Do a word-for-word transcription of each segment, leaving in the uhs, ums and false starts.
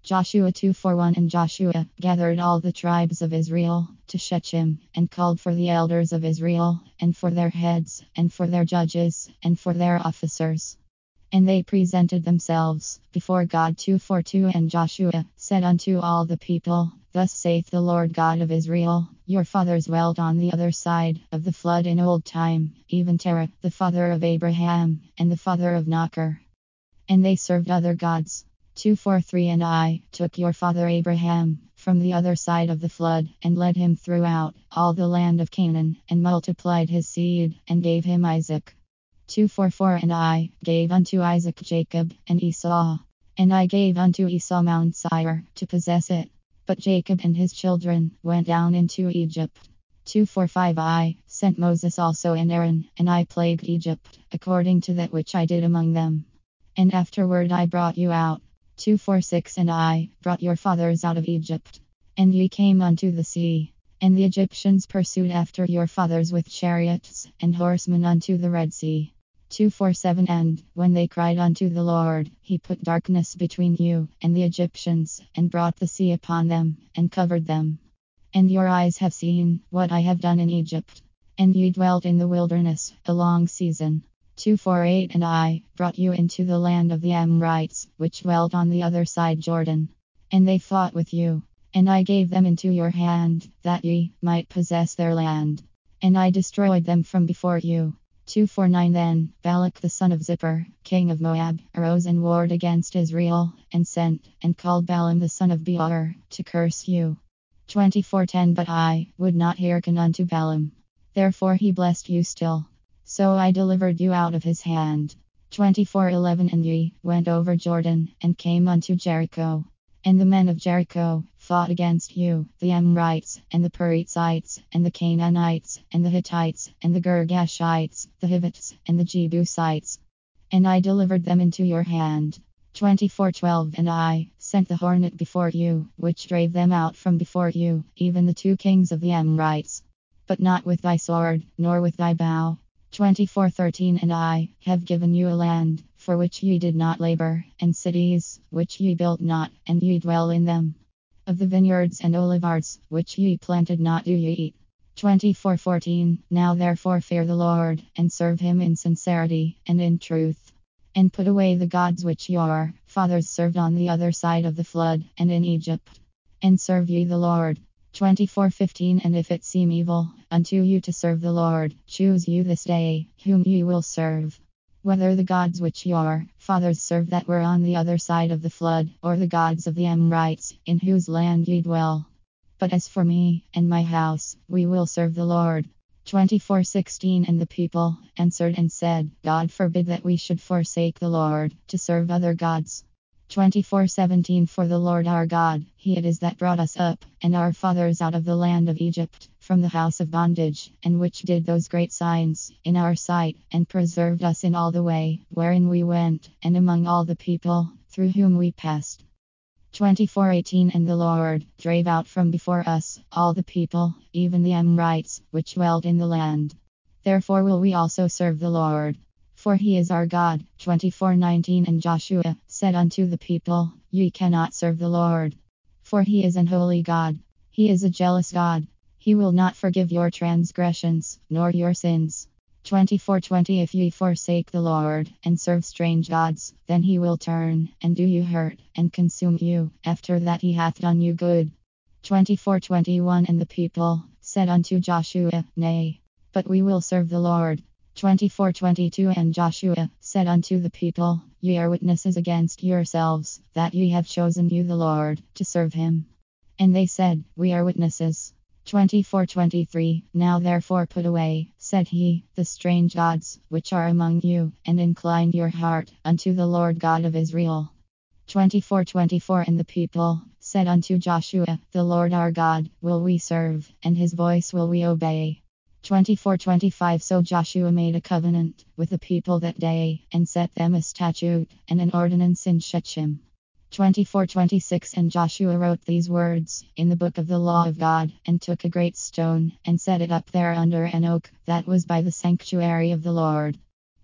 Joshua two forty-one. And Joshua gathered all the tribes of Israel to Shechem, and called for the elders of Israel, and for their heads, and for their judges, and for their officers. And they presented themselves before God two forty-two. And Joshua said unto all the people, Thus saith the Lord God of Israel, Your fathers dwelt on the other side of the flood in old time, even Terah, the father of Abraham, and the father of Nachor. And they served other gods. two forty-three. And I took your father Abraham from the other side of the flood, and led him throughout all the land of Canaan, and multiplied his seed, and gave him Isaac. two forty-four. And I gave unto Isaac Jacob and Esau. And I gave unto Esau Mount Seir to possess it. But Jacob and his children went down into Egypt. two forty-five. I sent Moses also and Aaron, and I plagued Egypt, according to that which I did among them. And afterward I brought you out. two forty-six. And I brought your fathers out of Egypt. And ye came unto the sea. And the Egyptians pursued after your fathers with chariots and horsemen unto the Red Sea. two forty-seven. And when they cried unto the Lord, he put darkness between you and the Egyptians, and brought the sea upon them, and covered them. And your eyes have seen what I have done in Egypt. And ye dwelt in the wilderness a long season. two forty-eight. And I brought you into the land of the Amorites, which dwelt on the other side Jordan. And they fought with you. And I gave them into your hand, that ye might possess their land. And I destroyed them from before you. two forty-nine. Then Balak the son of Zippor, king of Moab, arose and warred against Israel, and sent, and called Balaam the son of Beor, to curse you. twenty-four ten. But I would not hearken unto Balaam. Therefore he blessed you still. So I delivered you out of his hand. twenty-four eleven. And ye went over Jordan, and came unto Jericho. And the men of Jericho fought against you, the Amorites, and the Perizzites, and the Canaanites, and the Hittites, and the Girgashites, the Hivites, and the Jebusites. And I delivered them into your hand. twenty-four twelve. And I sent the hornet before you, which drave them out from before you, even the two kings of the Amorites. But not with thy sword, nor with thy bow. twenty-four thirteen. And I have given you a land, for which ye did not labor, and cities, which ye built not, and ye dwell in them. Of the vineyards and oliveyards, which ye planted not, do ye eat. twenty-four fourteen. Now therefore fear the Lord, and serve him in sincerity, and in truth. And put away the gods which your fathers served on the other side of the flood, and in Egypt. And serve ye the Lord. twenty-four fifteen. And if it seem evil unto you to serve the Lord, choose you this day whom ye will serve. Whether the gods which your fathers served that were on the other side of the flood, or the gods of the Amorites, in whose land ye dwell. But as for me and my house, we will serve the Lord. twenty-four sixteen. And the people answered and said, God forbid that we should forsake the Lord, to serve other gods. twenty-four seventeen. For the Lord our God, he it is that brought us up, and our fathers out of the land of Egypt, from the house of bondage, and which did those great signs in our sight, and preserved us in all the way wherein we went, and among all the people through whom we passed. twenty-four eighteen. And the Lord drave out from before us all the people, even the Amorites, which dwelt in the land. Therefore will we also serve the Lord, for he is our God. twenty-four nineteen. And Joshua said unto the people, Ye cannot serve the Lord, for he is an holy God. He is a jealous God. He will not forgive your transgressions, nor your sins. twenty-four twenty. If ye forsake the Lord, and serve strange gods, then he will turn, and do you hurt, and consume you, after that he hath done you good. twenty-four twenty-one. And the people said unto Joshua, Nay, but we will serve the Lord. twenty-four twenty-two. And Joshua said unto the people, Ye are witnesses against yourselves, that ye have chosen you the Lord, to serve him. And they said, We are witnesses. twenty-four twenty-three. Now therefore put away, said he, the strange gods, which are among you, and incline your heart unto the Lord God of Israel. twenty-four twenty-four. And the people said unto Joshua, The Lord our God will we serve, and his voice will we obey. twenty-four twenty-five. So Joshua made a covenant with the people that day, and set them a statute and an ordinance in Shechem. twenty-four twenty-six. And Joshua wrote these words in the book of the law of God, and took a great stone, and set it up there under an oak that was by the sanctuary of the Lord.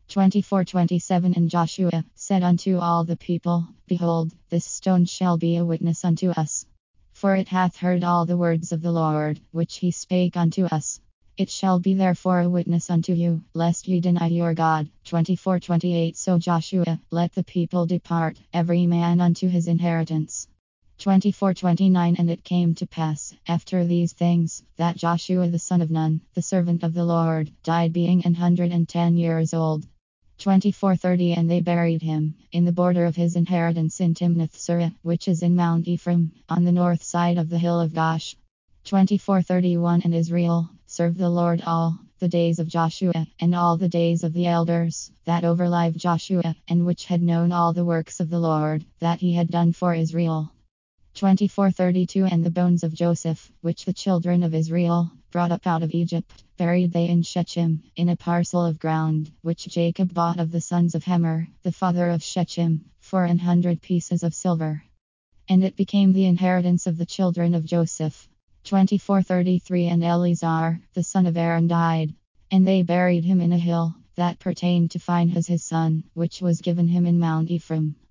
twenty-four twenty-seven And Joshua said unto all the people, Behold, this stone shall be a witness unto us. For it hath heard all the words of the Lord, which he spake unto us. It shall be therefore a witness unto you, lest ye deny your God. twenty-four twenty-eight So Joshua let the people depart, every man unto his inheritance. twenty-four twenty-nine And it came to pass, after these things, that Joshua the son of Nun, the servant of the Lord, died being an hundred and ten years old. twenty-four thirty And they buried him in the border of his inheritance in Timnath-serah, which is in Mount Ephraim, on the north side of the hill of Gosh. twenty-four thirty-one And Israel served the Lord all the days of Joshua, and all the days of the elders that overlived Joshua, and which had known all the works of the Lord that he had done for Israel. twenty-four thirty-two And the bones of Joseph, which the children of Israel brought up out of Egypt, buried they in Shechem, in a parcel of ground, which Jacob bought of the sons of Hemer, the father of Shechem, for an hundred pieces of silver. And it became the inheritance of the children of Joseph. twenty-four thirty-three And Eleazar, the son of Aaron, died. And they buried him in a hill that pertained to Phinehas his son, which was given him in Mount Ephraim.